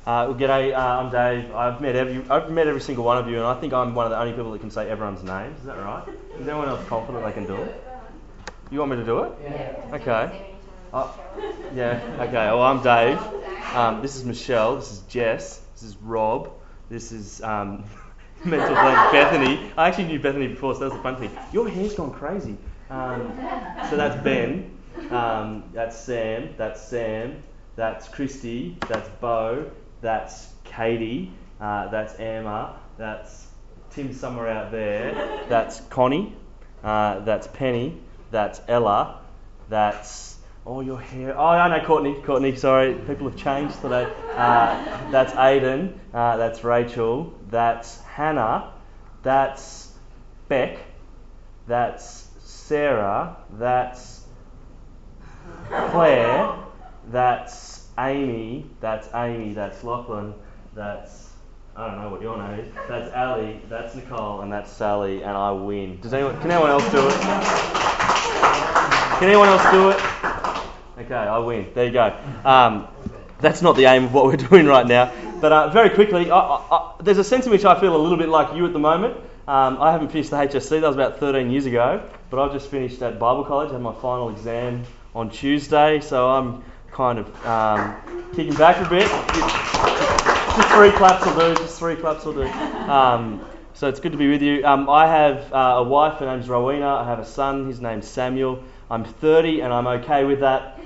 G'day, I'm Dave. I've met every single one of you, and I think I'm one of the only people that can say everyone's names. Is that right? Is anyone else confident they can do it? You want me to do it? Yeah. Okay. Yeah. Okay. Well, I'm Dave. This is Michelle. This is Jess. This is Rob. This is mental blank Bethany. I actually knew Bethany before, so that was the fun thing. Your hair's gone crazy. So that's Ben. That's Sam. That's Sam. That's Christy. That's Bo. That's Katie. That's Emma. That's Tim somewhere out there. That's Connie. That's Penny. That's Ella. That's your hair. Oh, I know Courtney. Sorry, people have changed today. That's Aiden. That's Rachel. That's Hannah. That's Beck. That's Sarah. That's Claire. That's Amy. That's Lachlan. That's, I don't know what your name is. That's Ali. That's Nicole. And that's Sally. And I win. Can anyone else do it? Can anyone else do it? Okay, I win. There you go. That's not the aim of what we're doing right now. But very quickly, there's a sense in which I feel a little bit like you at the moment. I haven't finished the HSC. That was about 13 years ago. But I've just finished at Bible College. I had my final exam on Tuesday. So I'm kind of kicking back a bit. Just 3 claps will do. So it's good to be with you. I have a wife, her name's Rowena. I have a son, his name's Samuel. I'm 30 and I'm okay with that.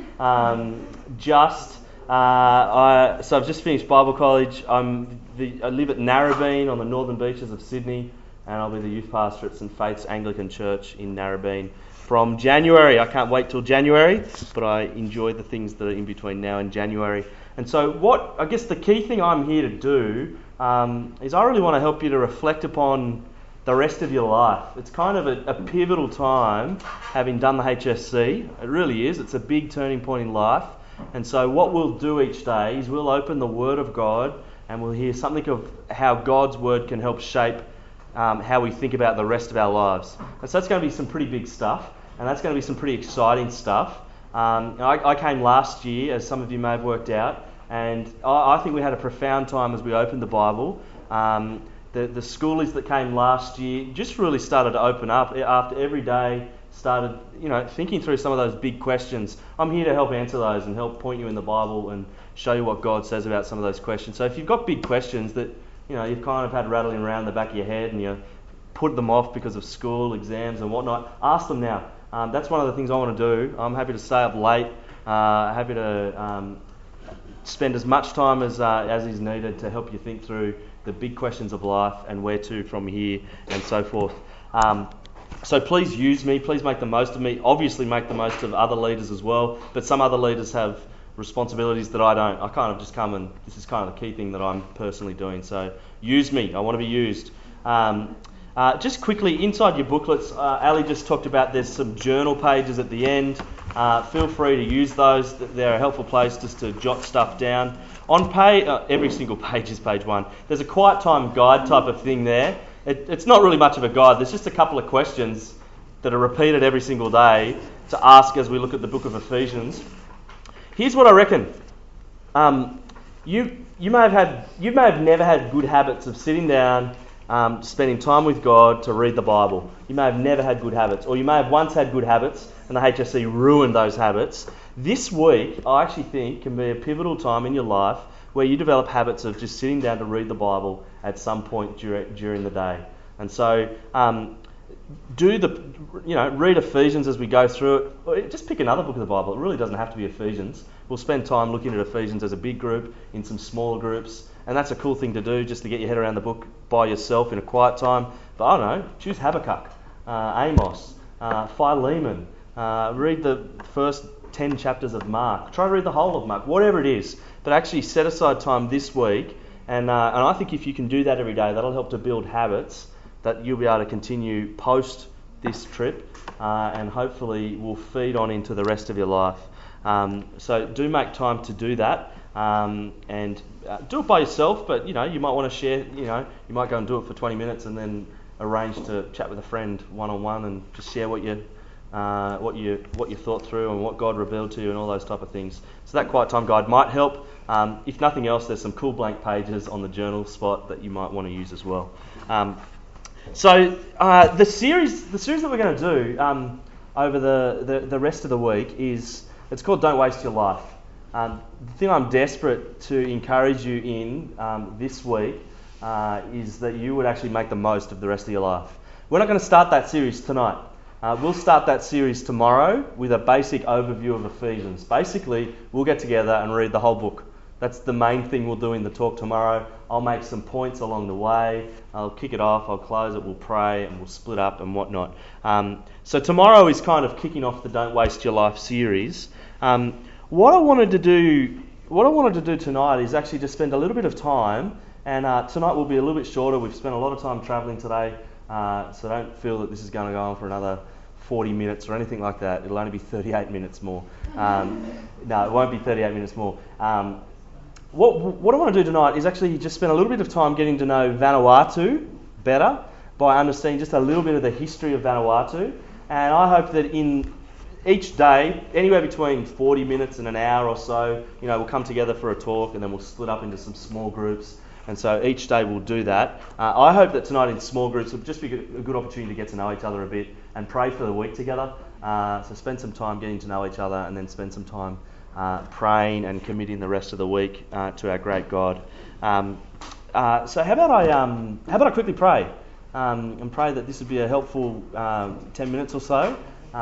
So I've just finished Bible College. I live at Narrabeen on the northern beaches of Sydney, and I'll be the youth pastor at St Faith's Anglican Church in Narrabeen from January. I can't wait till January, but I enjoy the things that are in between now and January. And so I guess the key thing I'm here to do is I really want to help you to reflect upon the rest of your life. It's kind of a pivotal time having done the HSC. It really is. It's a big turning point in life. And so what we'll do each day is we'll open the Word of God and we'll hear something of how God's Word can help shape how we think about the rest of our lives. And so that's going to be some pretty big stuff, and that's going to be some pretty exciting stuff. I came last year, as some of you may have worked out, and I think we had a profound time as we opened the Bible. The schoolies that came last year just really started to open up after every day, started thinking through some of those big questions. I'm here to help answer those and help point you in the Bible and show you what God says about some of those questions. So if you've got big questions that you've kind of had rattling around the back of your head and you put them off because of school, exams and whatnot, ask them now. That's one of the things I want to do. I'm happy to stay up late, happy to spend as much time as is needed to help you think through the big questions of life and where to from here and so forth. So please use me, please make the most of me. Obviously make the most of other leaders as well, but some other leaders have responsibilities that I don't. I kind of just come and this is kind of the key thing that I'm personally doing. So use me, I want to be used. Just quickly, inside your booklets, Ali just talked about there's some journal pages at the end. Feel free to use those. They're a helpful place just to jot stuff down. On every single page is page 1. There's a quiet time guide type of thing there. It's not really much of a guide. There's just a couple of questions that are repeated every single day to ask as we look at the book of Ephesians. Here's what I reckon. You may have never had good habits of sitting down, spending time with God to read the Bible. You may have never had good habits, or you may have once had good habits and the HSC ruined those habits. This week, I actually think, can be a pivotal time in your life where you develop habits of just sitting down to read the Bible at some point during the day. And so, read Ephesians as we go through it. Or just pick another book of the Bible. It really doesn't have to be Ephesians. We'll spend time looking at Ephesians as a big group, in some smaller groups, and that's a cool thing to do, just to get your head around the book by yourself in a quiet time. But I don't know, choose Habakkuk, Amos, Philemon, read the first 10 chapters of Mark. Try to read the whole of Mark, whatever it is. But actually set aside time this week, and I think if you can do that every day, that'll help to build habits that you'll be able to continue post this trip, and hopefully will feed on into the rest of your life. So do make time to do that, and do it by yourself, but you might want to share, you might go and do it for 20 minutes and then arrange to chat with a friend one-on-one and just share what you what you thought through and what God revealed to you and all those type of things. So that quiet time guide might help. If nothing else, there's some cool blank pages on the journal spot that you might want to use as well. So the series that we're going to do over the rest of the week it's called Don't Waste Your Life. The thing I'm desperate to encourage you in this week is that you would actually make the most of the rest of your life. We're not going to start that series tonight. We'll start that series tomorrow with a basic overview of Ephesians. Basically, we'll get together and read the whole book. That's the main thing we'll do in the talk tomorrow. I'll make some points along the way. I'll kick it off, I'll close it, we'll pray, and we'll split up and whatnot. So tomorrow is kind of kicking off the Don't Waste Your Life series. What I wanted to do tonight is actually just spend a little bit of time, and tonight will be a little bit shorter. We've spent a lot of time travelling today, so don't feel that this is going to go on for another 40 minutes or anything like that. It'll only be 38 minutes more. No, it won't be 38 minutes more. What I want to do tonight is actually just spend a little bit of time getting to know Vanuatu better by understanding just a little bit of the history of Vanuatu. And I hope that in each day, anywhere between 40 minutes and an hour or so, we'll come together for a talk and then we'll split up into some small groups. And so each day we'll do that. I hope that tonight in small groups will just be a good opportunity to get to know each other a bit and pray for the week together. So spend some time getting to know each other and then spend some time praying and committing the rest of the week to our great God. So how about I quickly pray and pray that this would be a helpful 10 minutes or so.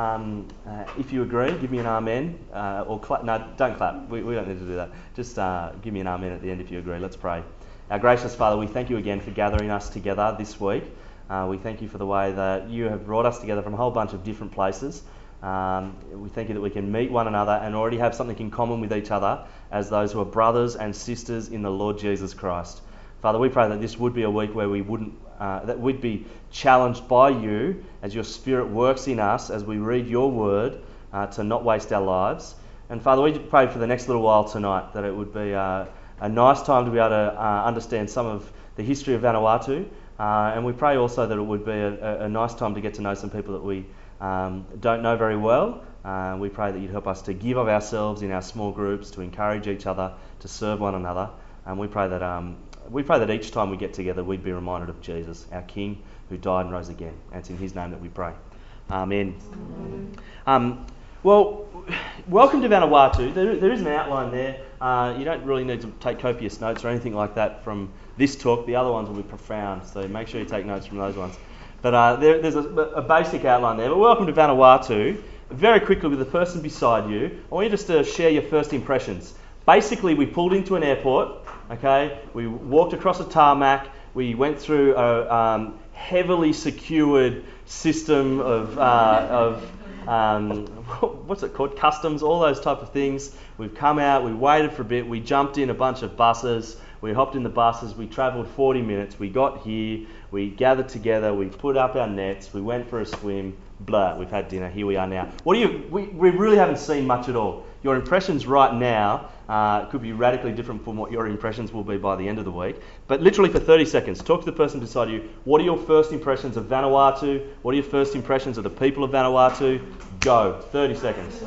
If you agree, give me an amen or clap. No, don't clap. We don't need to do that. Just give me an amen at the end if you agree. Let's pray. Our gracious Father, we thank you again for gathering us together this week. We thank you for the way that you have brought us together from a whole bunch of different places. We thank you that we can meet one another and already have something in common with each other as those who are brothers and sisters in the Lord Jesus Christ. Father, we pray that this would be a week where that we'd be challenged by you as your Spirit works in us as we read your word to not waste our lives. And Father, we pray for the next little while tonight that it would be a nice time to be able to understand some of the history of Vanuatu. And we pray also that it would be a nice time to get to know some people that we don't know very well. We pray that you'd help us to give of ourselves in our small groups, to encourage each other, to serve one another. And we pray that each time we get together we'd be reminded of Jesus, our King, who died and rose again. And it's in his name that we pray. Amen. Well, welcome to Vanuatu. There is an outline there. You don't really need to take copious notes or anything like that from this talk. The other ones will be profound, so make sure you take notes from those ones. But there's a basic outline there. But welcome to Vanuatu. Very quickly, with the person beside you, I want you just to share your first impressions. Basically, we pulled into an airport. Okay, we walked across a tarmac. We went through a heavily secured system of what's it called? Customs, all those type of things. We've come out. We waited for a bit. We jumped in a bunch of buses. We hopped in the buses. We travelled 40 minutes. We got here. We gathered together. We put up our nets. We went for a swim. Blah. We've had dinner. Here we are now. We really haven't seen much at all. Your impressions right now could be radically different from what your impressions will be by the end of the week. But literally for 30 seconds, talk to the person beside you. What are your first impressions of Vanuatu? What are your first impressions of the people of Vanuatu? Go. 30 seconds.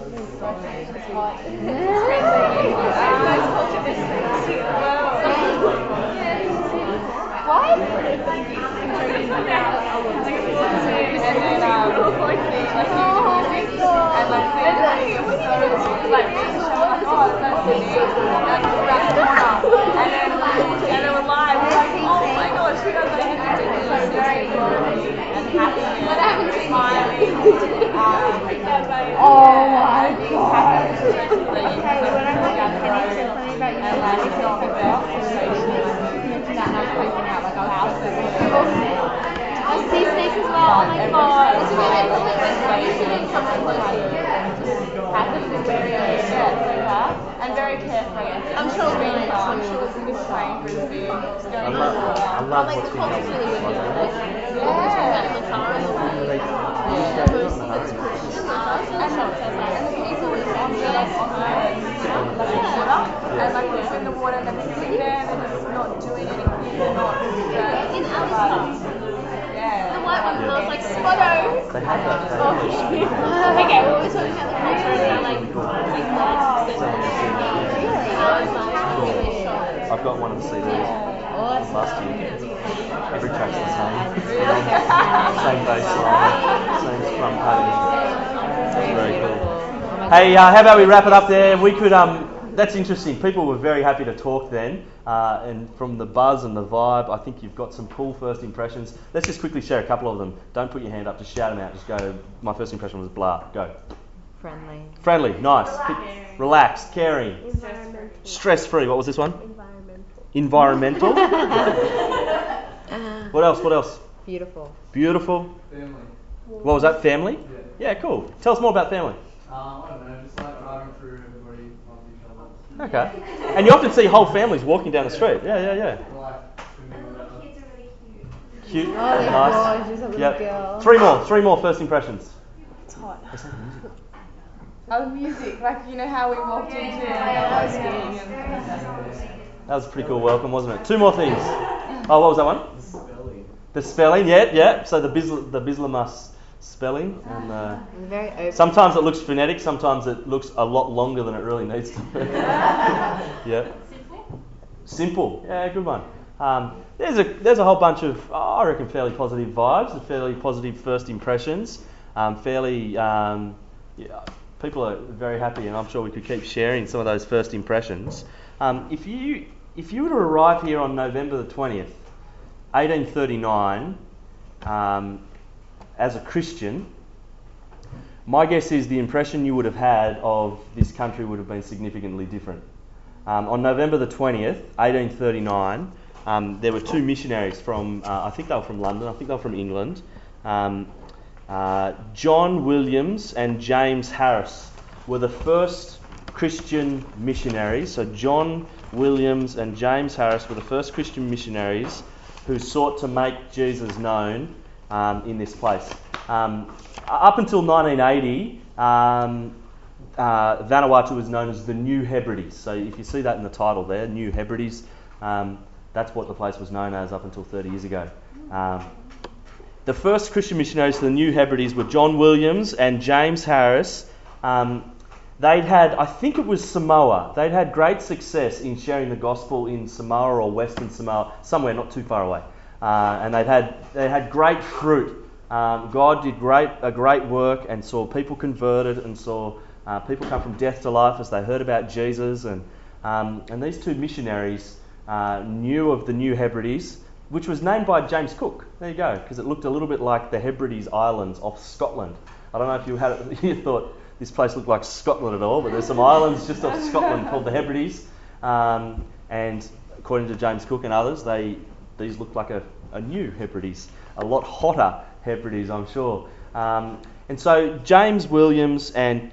And then we're live. We're like, oh my gosh, we got the energy. So very good and happy. What happened to smiling? Oh my god. Okay, when I'm like, can you say something about you? And like, it's not about mention that and I'm freaking out like I was I see snakes as well. Oh my god. It's really cool. Happens in very and very carefree. I'm sure really I'm sure it's going to be playing frisbee. I love like what's the culture's really good. Yeah. The car and the way. And the people is on the and like it's in the water and they're sitting there and they're just not doing anything. They're not In Alice. yeah. The white one smells like photos. They have that. Okay, well, we're talking about the culture and like I've got one of the CDs last year. Every track's the same. Same bass line, same scrum pattern. Very cool. Hey, how about we wrap it up there? We could, that's interesting. People were very happy to talk then, and from the buzz and the vibe, I think you've got some cool first impressions. Let's just quickly share a couple of them. Don't put your hand up, just shout them out. Just go, my first impression was blah. Go. Friendly, nice. Relaxed, caring. Stress-free. What was this one? Environmental. What else? Beautiful. Family. What was that? Family? Yeah, cool. Tell us more about family. I don't know, just like driving through, everybody loves each other. Okay. And you often see whole families walking down the street. Yeah. Like, swimming with other. Kids are really cute. Cute. Oh, they're Nice. gorgeous, that little Yep. girl. Three more first impressions. It's hot. Oh, music, like you know how we walked into skiing and That was a pretty cool welcome, wasn't it? Two more things. Oh, what was that one? The spelling, yeah. So the Bislamus spelling. And Very open. sometimes it looks phonetic, sometimes it looks a lot longer than it really needs to be. Yeah. Simple. Yeah, good one. There's a whole bunch of, I reckon, fairly positive vibes, and fairly positive first impressions. People are very happy, and I'm sure we could keep sharing some of those first impressions. If you were to arrive here on November the 20th, 1839, as a Christian, my guess is the impression you would have had of this country would have been significantly different. On November the 20th, 1839, there were two missionaries from, I think they were from London, I think they were from England. John Williams and James Harris were the first Christian missionaries. So John Williams and James Harris were the first Christian missionaries who sought to make Jesus known in this place. Up until 1980, Vanuatu was known as the New Hebrides. So if you see that in the title there, New Hebrides, that's what the place was known as up until 30 years ago. The first Christian missionaries to the New Hebrides were John Williams and James Harris. They'd had, I think it was Samoa, they'd had great success in sharing the gospel in Samoa or Western Samoa, somewhere not too far away. And they had great fruit. God did a great work and saw people converted and saw people come from death to life as they heard about Jesus. And these two missionaries knew of the New Hebrides, which was named by James Cook. There you go, because it looked a little bit like the Hebrides Islands off Scotland. I don't know if you thought this place looked like Scotland at all, but there's some islands just off Scotland called the Hebrides. And according to James Cook and others, these look like a new Hebrides, a lot hotter Hebrides, I'm sure. And so John Williams and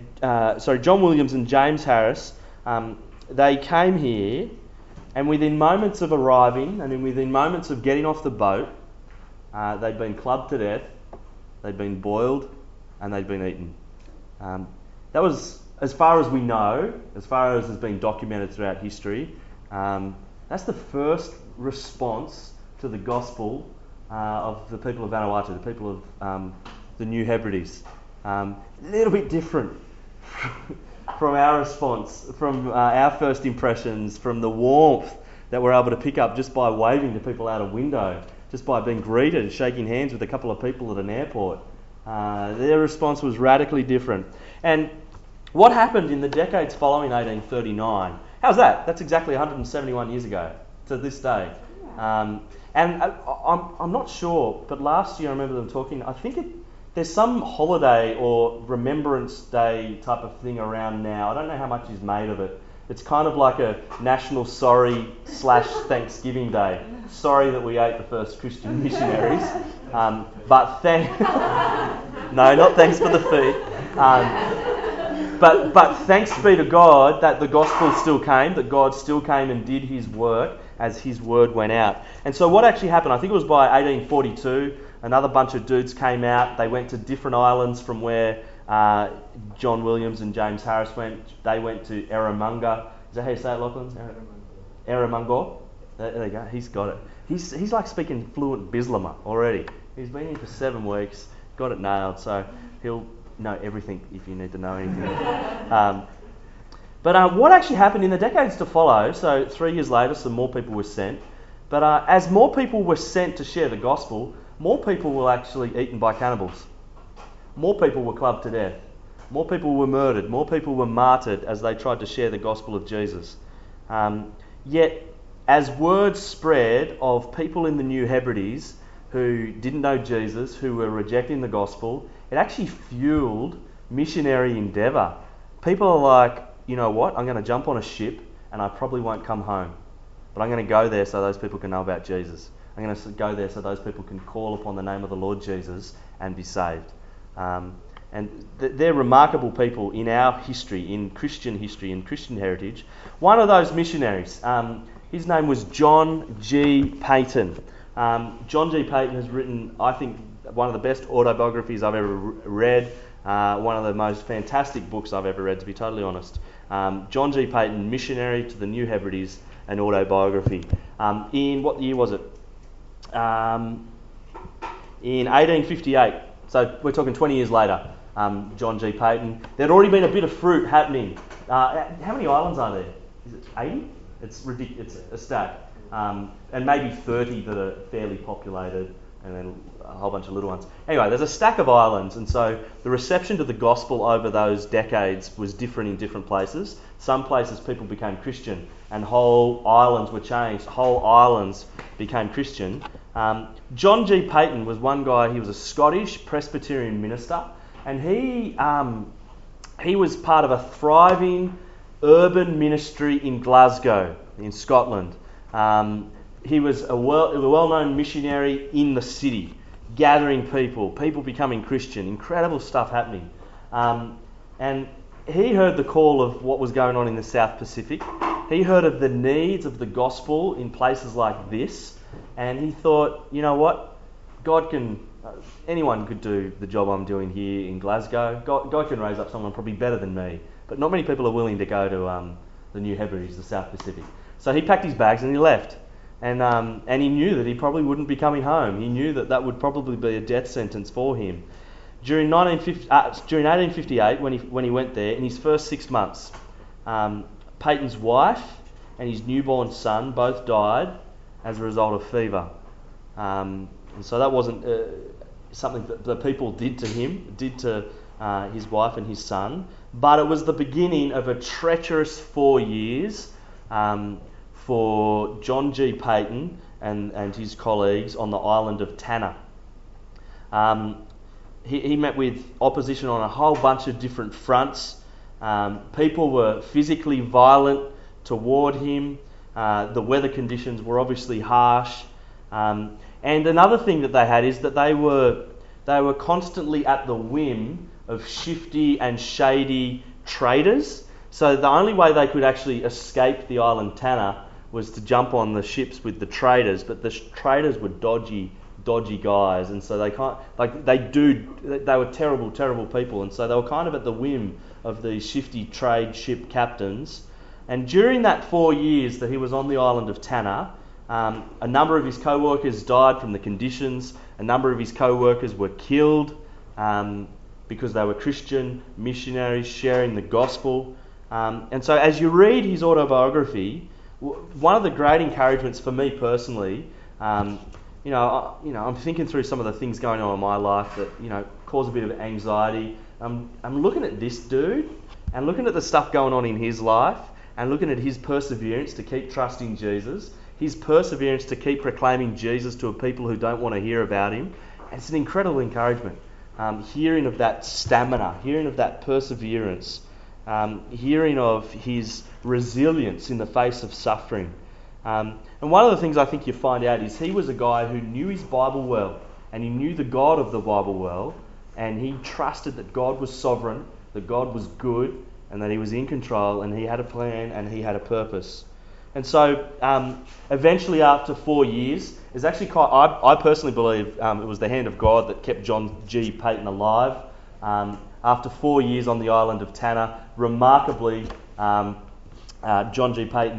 James Harris, they came here, and within moments of arriving, and within moments of getting off the boat, they'd been clubbed to death, they'd been boiled, and they'd been eaten. That was, as far as we know, as far as has been documented throughout history, that's the first response to the gospel of the people of Vanuatu, the people of the New Hebrides. A little bit different from our response, from our first impressions, from the warmth that we're able to pick up just by waving to people out a window, just by being greeted and shaking hands with a couple of people at an airport. Their response was radically different. And what happened in the decades following 1839? How's that? That's exactly 171 years ago to this day. And I'm not sure, but last year I remember them talking, I think there's some holiday or Remembrance Day type of thing around now. I don't know how much is made of it. It's kind of like a national sorry/Thanksgiving Day. Sorry that we ate the first Christian missionaries. No, not thanks for the food. But thanks be to God that the gospel still came, that God still came and did his work as his word went out. And so what actually happened, I think it was by 1842, another bunch of dudes came out. They went to different islands from where John Williams and James Harris went. They went to Erromango. Is that how you say it, Lachlan? Erromango. There you go. He's got it. He's like speaking fluent Bislama already. He's been here for 7 weeks. got it nailed. So he'll know everything if you need to know anything. But what actually happened in the decades to follow, so 3 years later, some more people were sent. But as more people were sent to share the gospel, more people were actually eaten by cannibals. More people were clubbed to death. More people were murdered. More people were martyred as they tried to share the gospel of Jesus. Yet, as word spread of people in the New Hebrides who didn't know Jesus, who were rejecting the gospel, it actually fueled missionary endeavour. People are like, you know what, I'm going to jump on a ship and I probably won't come home. But I'm going to go there so those people can know about Jesus. I'm going to go there so those people can call upon the name of the Lord Jesus and be saved. They're remarkable people in our history, in Christian heritage. One of those missionaries, his name was John G. Paton. John G. Paton has written, I think, one of the best autobiographies I've ever read. One of the most fantastic books I've ever read, to be totally honest. John G. Paton, Missionary to the New Hebrides, an autobiography. In what year was it? In 1858. So we're talking 20 years later. John G. Paton. There'd already been a bit of fruit happening. How many islands are there? Is it 80? It's ridiculous. It's a stack. And maybe 30 that are fairly populated, and then a whole bunch of little ones. Anyway, there's a stack of islands, and so the reception to the gospel over those decades was different in different places. Some places people became Christian, and whole islands were changed. Whole islands became Christian. John G. Paton was one guy. He was a Scottish Presbyterian minister, and he was part of a thriving urban ministry in Glasgow, in Scotland. He was a well-known missionary in the city, gathering people becoming Christian, incredible stuff happening. And he heard the call of what was going on in the South Pacific. He heard of the needs of the gospel in places like this, and he thought, you know what, anyone could do the job I'm doing here in Glasgow. God can raise up someone probably better than me, but not many people are willing to go to the New Hebrides, the South Pacific. So he packed his bags and he left. And he knew that he probably wouldn't be coming home. He knew that would probably be a death sentence for him. During 1858, when he went there, in his first 6 months, Paton's wife and his newborn son both died as a result of fever. And so that wasn't something that the people did to him, did to his wife and his son, but it was the beginning of a treacherous 4 years for John G. Paton and his colleagues on the island of Tanna. He met with opposition on a whole bunch of different fronts. People were physically violent toward him. The weather conditions were obviously harsh. And another thing that they had is that they were constantly at the whim of shifty and shady traders. So the only way they could actually escape the island Tanna was to jump on the ships with the traders, but the traders were dodgy guys, and so they were terrible people, and so they were kind of at the whim of these shifty trade ship captains. And during that 4 years that he was on the island of Tanna, a number of his co-workers died from the conditions. A number of his co-workers were killed because they were Christian missionaries sharing the gospel. And so as you read his autobiography, one of the great encouragements for me personally, I'm thinking through some of the things going on in my life that cause a bit of anxiety. I'm looking at this dude and looking at the stuff going on in his life and looking at his perseverance to keep trusting Jesus, his perseverance to keep proclaiming Jesus to a people who don't want to hear about him. And it's an incredible encouragement. Hearing of that stamina, hearing of that perseverance, hearing of his resilience in the face of suffering. And one of the things I think you find out is he was a guy who knew his Bible well, and he knew the God of the Bible well, and he trusted that God was sovereign, that God was good, and that he was in control, and he had a plan, and he had a purpose. And so eventually after 4 years, it's actually I personally believe it was the hand of God that kept John G. Paton alive. After 4 years on the island of Tanna, remarkably, John G. Paton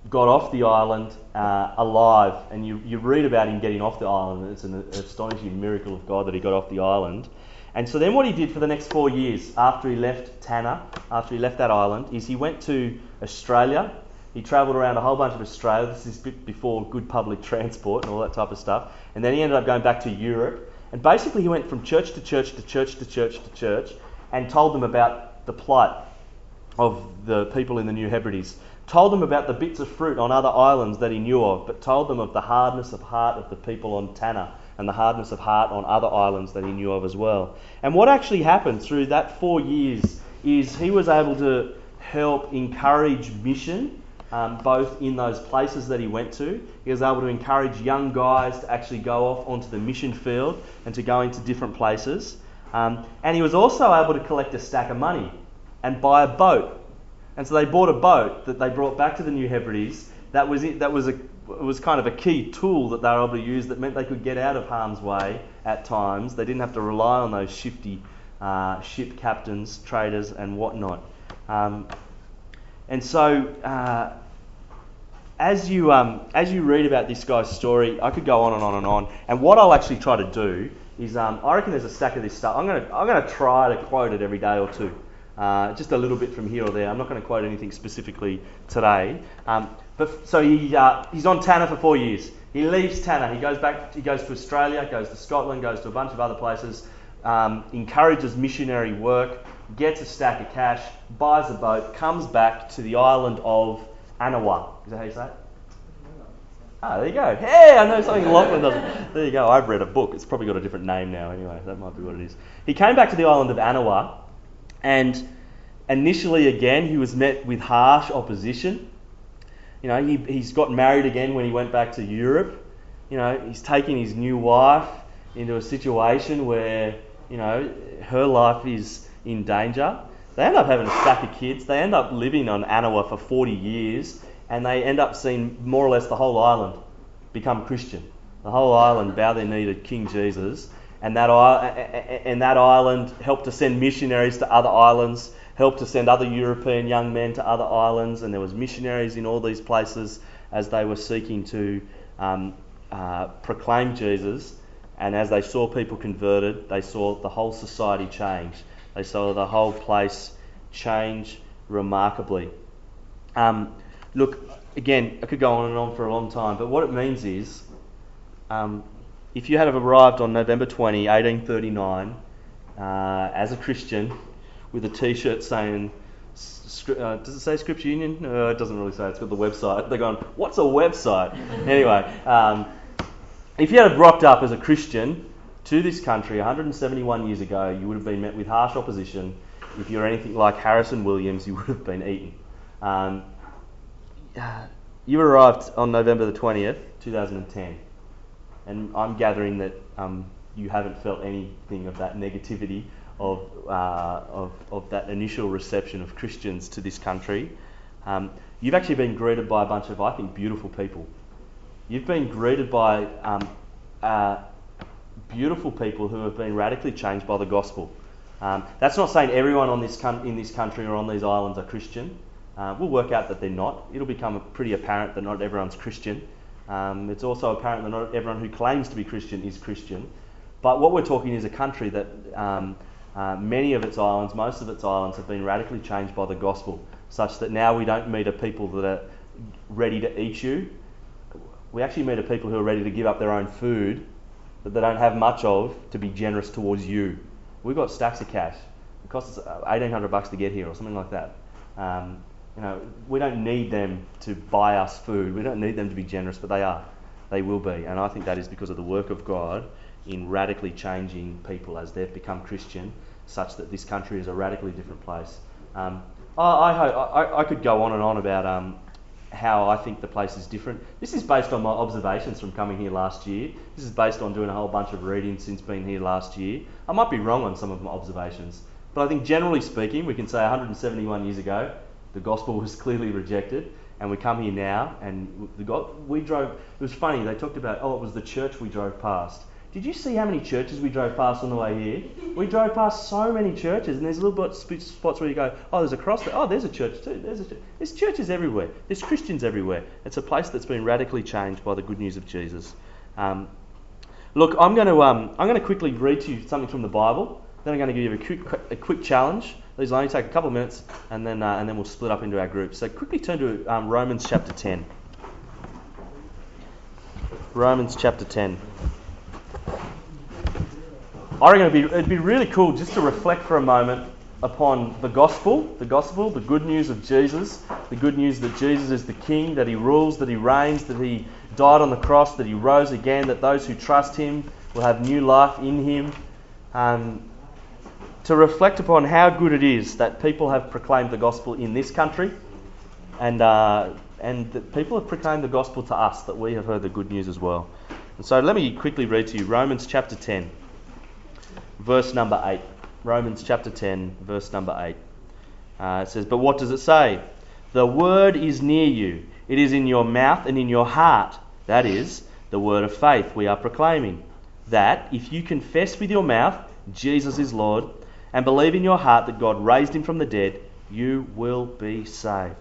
got off the island alive, and you read about him getting off the island, and it's an astonishing miracle of God that he got off the island. And so then what he did for the next 4 years after he left Tanna, after he left that island, is he went to Australia. He travelled around a whole bunch of Australia. This is before good public transport and all that type of stuff. And then he ended up going back to Europe. And basically he went from church to church to church to church to church and told them about the plight of the people in the New Hebrides. Told them about the bits of fruit on other islands that he knew of, but told them of the hardness of heart of the people on Tanna and the hardness of heart on other islands that he knew of as well. And what actually happened through that 4 years is he was able to help encourage mission, both in those places that he went to. He was able to encourage young guys to actually go off onto the mission field and to go into different places. And he was also able to collect a stack of money and buy a boat. And so they bought a boat that they brought back to the New Hebrides. That was kind of a key tool that they were able to use that meant they could get out of harm's way at times. They didn't have to rely on those shifty ship captains, traders and whatnot. And so as you read about this guy's story, I could go on and on and on. And what I'll actually try to do is, I reckon there's a stack of this stuff. I'm going to try to quote it every day or two. Just a little bit from here or there. I'm not going to quote anything specifically today. So he's on Tanna for 4 years. He leaves Tanna. He goes back. He goes to Australia, goes to Scotland, goes to a bunch of other places. Encourages missionary work. Gets a stack of cash. Buys a boat. Comes back to the island of Anawa. Is that how you say it? There you go. Hey, I know something Lachlan doesn't. There you go. I've read a book. It's probably got a different name now. Anyway, that might be what it is. He came back to the island of Anawa. And initially, again, he was met with harsh opposition. You know, he's got married again when he went back to Europe. You know, he's taking his new wife into a situation where, you know, her life is in danger. They end up having a stack of kids. They end up living on Anawa for 40 years, and they end up seeing more or less the whole island become Christian. The whole island bow their knee to King Jesus. And that island helped to send missionaries to other islands, helped to send other European young men to other islands, and there was missionaries in all these places as they were seeking to proclaim Jesus. And as they saw people converted, they saw the whole society change. They saw the whole place change remarkably. Look, again, I could go on and on for a long time, but what it means is, if you had arrived on November 20, 1839, as a Christian, with a T-shirt saying, does it say Scripture Union? No, it doesn't really say. It's got the website. They're going, what's a website? Anyway, if you had rocked up as a Christian to this country 171 years ago, you would have been met with harsh opposition. If you're anything like Harrison Williams, you would have been eaten. You arrived on November the 20th, 2010. And I'm gathering that you haven't felt anything of that negativity of that initial reception of Christians to this country. You've actually been greeted by a bunch of, I think, beautiful people. You've been greeted by beautiful people who have been radically changed by the gospel. That's not saying everyone in this country or on these islands are Christian. We'll work out that they're not. It'll become pretty apparent that not everyone's Christian. It's also apparent that not everyone who claims to be Christian is Christian. But what we're talking is a country that many of its islands, most of its islands, have been radically changed by the gospel, such that now we don't meet a people that are ready to eat you. We actually meet a people who are ready to give up their own food that they don't have much of to be generous towards you. We've got stacks of cash. It costs us $1,800 to get here or something like that. We don't need them to buy us food. We don't need them to be generous, but they are. They will be. And I think that is because of the work of God in radically changing people as they've become Christian, such that this country is a radically different place. I could go on and on about how I think the place is different. This is based on my observations from coming here last year. This is based on doing a whole bunch of reading since being here last year. I might be wrong on some of my observations, but I think generally speaking, we can say 171 years ago, the gospel was clearly rejected, and we come here now, and we drove. It was funny. They talked about, it was the church we drove past. Did you see how many churches we drove past on the way here? We drove past so many churches, and there's little spots where you go, oh, there's a cross there. Oh, there's a church too. There's churches everywhere. There's Christians everywhere. It's a place that's been radically changed by the good news of Jesus. Look, I'm going to quickly read to you something from the Bible. Then I'm going to give you a quick challenge. These will only take a couple of minutes, and then we'll split up into our groups. So quickly turn to Romans chapter 10. Romans chapter 10. I reckon it'd be really cool just to reflect for a moment upon the gospel, the good news of Jesus, the good news that Jesus is the King, that He rules, that He reigns, that He died on the cross, that He rose again, that those who trust Him will have new life in Him. To reflect upon how good it is that people have proclaimed the gospel in this country, and that people have proclaimed the gospel to us, that we have heard the good news as well. And so let me quickly read to you Romans chapter 10, verse number 8. Romans chapter 10, verse number 8. It says, "But what does it say? The word is near you. It is in your mouth and in your heart. That is, the word of faith we are proclaiming. That if you confess with your mouth Jesus is Lord, and believe in your heart that God raised Him from the dead, you will be saved.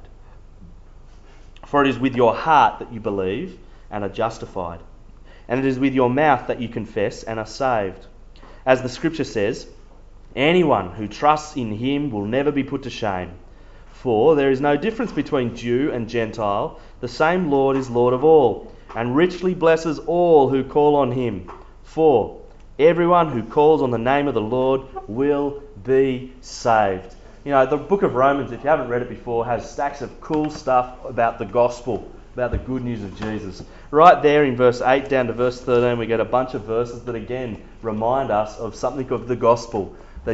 For it is with your heart that you believe and are justified, and it is with your mouth that you confess and are saved. As the Scripture says, anyone who trusts in Him will never be put to shame. For there is no difference between Jew and Gentile. The same Lord is Lord of all, and richly blesses all who call on Him. For everyone who calls on the name of the Lord will be saved." You know, the book of Romans, if you haven't read it before, has stacks of cool stuff about the gospel, about the good news of Jesus. Right there in verse 8 down to verse 13, we get a bunch of verses that again remind us of something of the gospel. That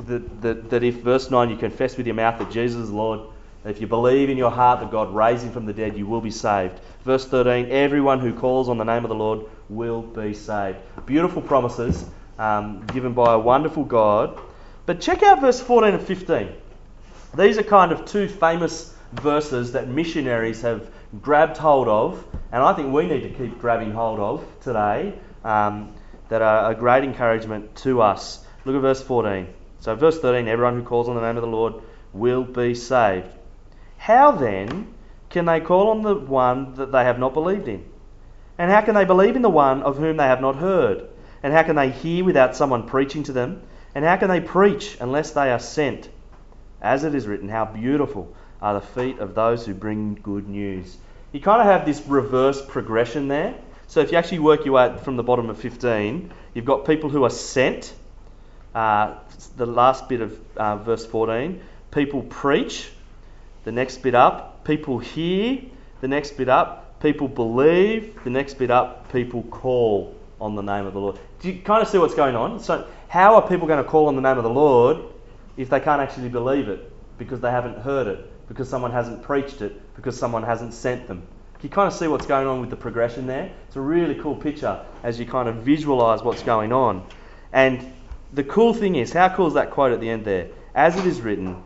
if, verse 9, you confess with your mouth that Jesus is Lord, if you believe in your heart that God raised Him from the dead, you will be saved. Verse 13, everyone who calls on the name of the Lord will be saved. Beautiful promises given by a wonderful God. But check out verse 14 and 15. These are kind of two famous verses that missionaries have grabbed hold of, and I think we need to keep grabbing hold of today, that are a great encouragement to us. Look at verse 14. So verse 13, everyone who calls on the name of the Lord will be saved. How then can they call on the one that they have not believed in? And how can they believe in the one of whom they have not heard? And how can they hear without someone preaching to them? And how can they preach unless they are sent? As it is written, how beautiful are the feet of those who bring good news. You kind of have this reverse progression there. So if you actually work your way from the bottom of 15, you've got people who are sent. The last bit of verse 14, people preach. The next bit up, people hear. The next bit up, people believe. The next bit up, people call on the name of the Lord. Do you kind of see what's going on? So how are people going to call on the name of the Lord if they can't actually believe it? Because they haven't heard it, because someone hasn't preached it, because someone hasn't sent them. Can you kind of see what's going on with the progression there? It's a really cool picture as you kind of visualise what's going on. And the cool thing is, how cool is that quote at the end there? As it is written,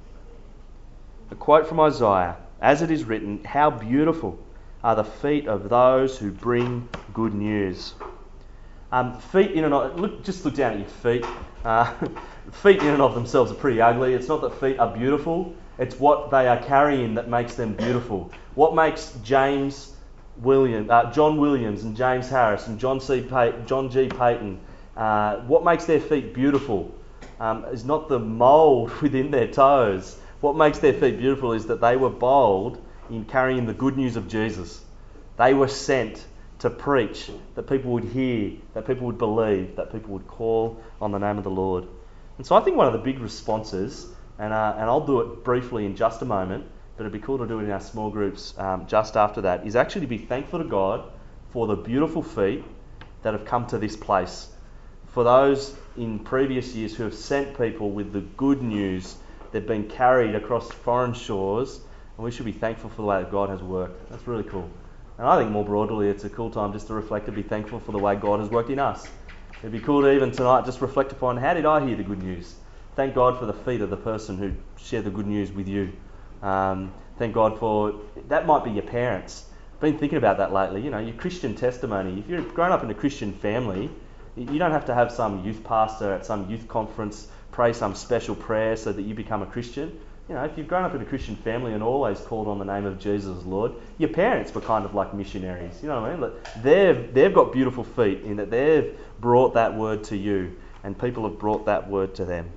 a quote from Isaiah, as it is written, how beautiful are the feet of those who bring good news. Feet in and of, just look down at your feet. Feet in and of themselves are pretty ugly. It's not that feet are beautiful, it's what they are carrying that makes them beautiful. What makes John Williams and James Harris and John G. Payton, what makes their feet beautiful is not the mould within their toes. What makes their feet beautiful is that they were bold in carrying the good news of Jesus. They were sent to preach, that people would hear, that people would believe, that people would call on the name of the Lord. And so I think one of the big responses, and I'll do it briefly in just a moment, but it'd be cool to do it in our small groups just after that, is actually to be thankful to God for the beautiful feet that have come to this place. For those in previous years who have sent people with the good news, they've been carried across foreign shores, and we should be thankful for the way that God has worked. That's really cool. And I think more broadly, it's a cool time just to reflect and be thankful for the way God has worked in us. It'd be cool to even tonight just reflect upon, how did I hear the good news? Thank God for the feet of the person who shared the good news with you. Thank God for, that might be your parents. I've been thinking about that lately. You know, your Christian testimony. If you've grown up in a Christian family, You don't have to have some youth pastor at some youth conference pray some special prayer so that you become a Christian. You know, if you've grown up in a Christian family and always called on the name of Jesus as Lord, your parents were kind of like missionaries. You know what I mean? Like they've got beautiful feet in that they've brought that word to you, and people have brought that word to them.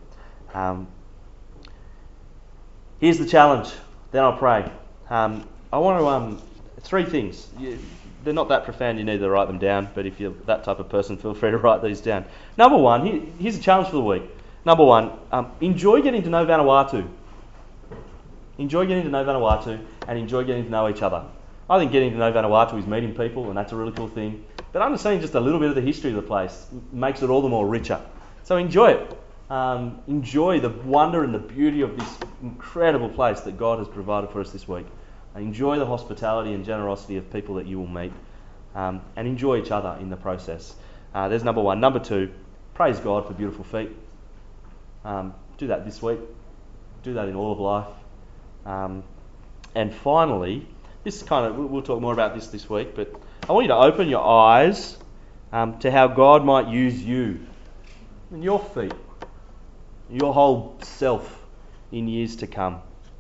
Here's the challenge. Then I'll pray. I want to 3 things. They're not that profound. You need to write them down. But if you're that type of person, feel free to write these down. Number 1. Here's a challenge for the week. Number 1. Enjoy getting to know Vanuatu. Enjoy getting to know Vanuatu and enjoy getting to know each other. I think getting to know Vanuatu is meeting people, and that's a really cool thing. But understanding just a little bit of the history of the place makes it all the more richer. So enjoy it. Enjoy the wonder and the beauty of this incredible place that God has provided for us this week. Enjoy the hospitality and generosity of people that you will meet, and enjoy each other in the process. There's number 1. Number 2, praise God for beautiful feet. Do that this week. Do that in all of life. And finally, this kind of, we'll talk more about this week, but I want you to open your eyes to how God might use you and your feet, your whole self in years to come.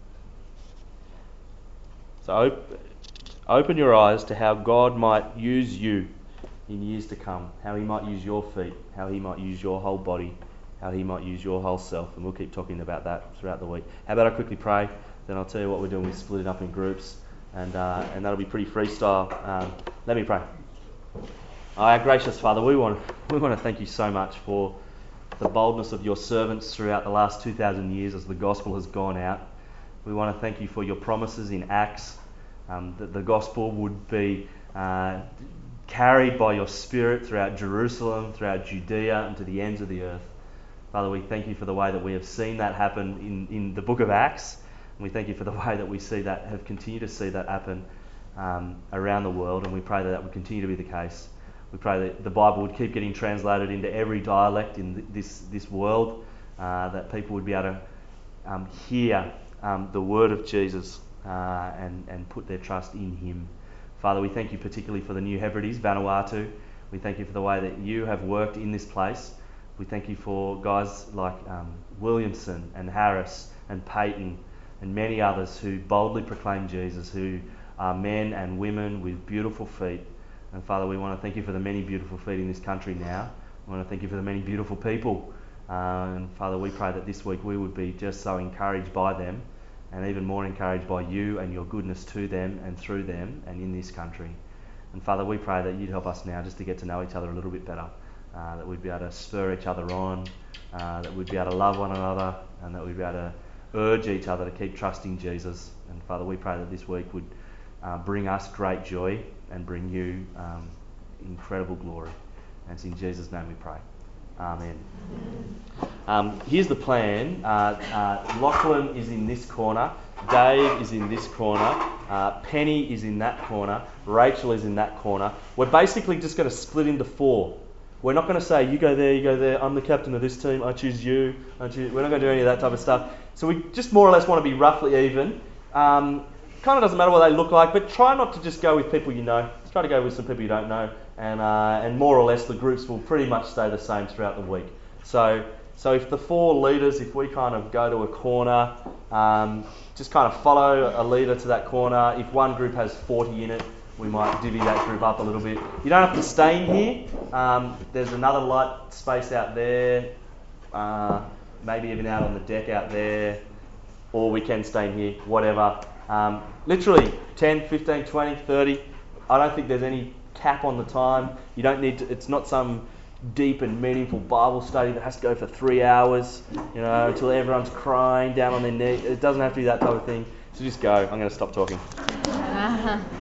So open your eyes to how God might use you in years to come, how he might use your feet, how he might use your whole body, how he might use your whole self, and we'll keep talking about that throughout the week. How about I quickly pray, then I'll tell you what we're doing. We split it up in groups, and that'll be pretty freestyle. Let me pray. Our gracious Father, we want to thank you so much for the boldness of your servants throughout the last 2,000 years as the gospel has gone out. We want to thank you for your promises in Acts, that the gospel would be carried by your Spirit throughout Jerusalem, throughout Judea, and to the ends of the earth. Father, we thank you for the way that we have seen that happen in the book of Acts, and we thank you for the way that we have continued to see that happen around the world, and we pray that would continue to be the case. We pray that the Bible would keep getting translated into every dialect in this world, that people would be able to hear the word of Jesus and put their trust in him. Father, we thank you particularly for the New Hebrides, Vanuatu. We thank you for the way that you have worked in this place. We thank you for guys like Williamson and Harris and Peyton and many others who boldly proclaim Jesus, who are men and women with beautiful feet. And Father, we want to thank you for the many beautiful feet in this country now. We want to thank you for the many beautiful people. And Father, we pray that this week we would be just so encouraged by them, and even more encouraged by you and your goodness to them and through them and in this country. And Father, we pray that you'd help us now just to get to know each other a little bit better, that we'd be able to spur each other on, that we'd be able to love one another, and that we'd be able to urge each other to keep trusting Jesus. And Father, we pray that this week would bring us great joy and bring you incredible glory. And it's in Jesus' name we pray. Amen. Here's the plan. Lachlan is in this corner. Dave is in this corner. Penny is in that corner. Rachel is in that corner. We're basically just going to split into 4. We're not going to say, you go there, I'm the captain of this team, I choose you. We're not going to do any of that type of stuff. So we just more or less want to be roughly even. Kind of doesn't matter what they look like, but try not to just go with people you know. Try to go with some people you don't know, and more or less the groups will pretty much stay the same throughout the week. So if the 4 leaders, if we kind of go to a corner, just kind of follow a leader to that corner. If one group has 40 in it, we might divvy that group up a little bit. You don't have to stay in here. There's another light space out there, maybe even out on the deck out there, or we can stay in here, whatever. Literally 10, 15, 20, 30. I don't think there's any cap on the time. You don't need to, it's not some deep and meaningful Bible study that has to go for 3 hours, until everyone's crying down on their knee. It doesn't have to be that type of thing. So just go. I'm going to stop talking.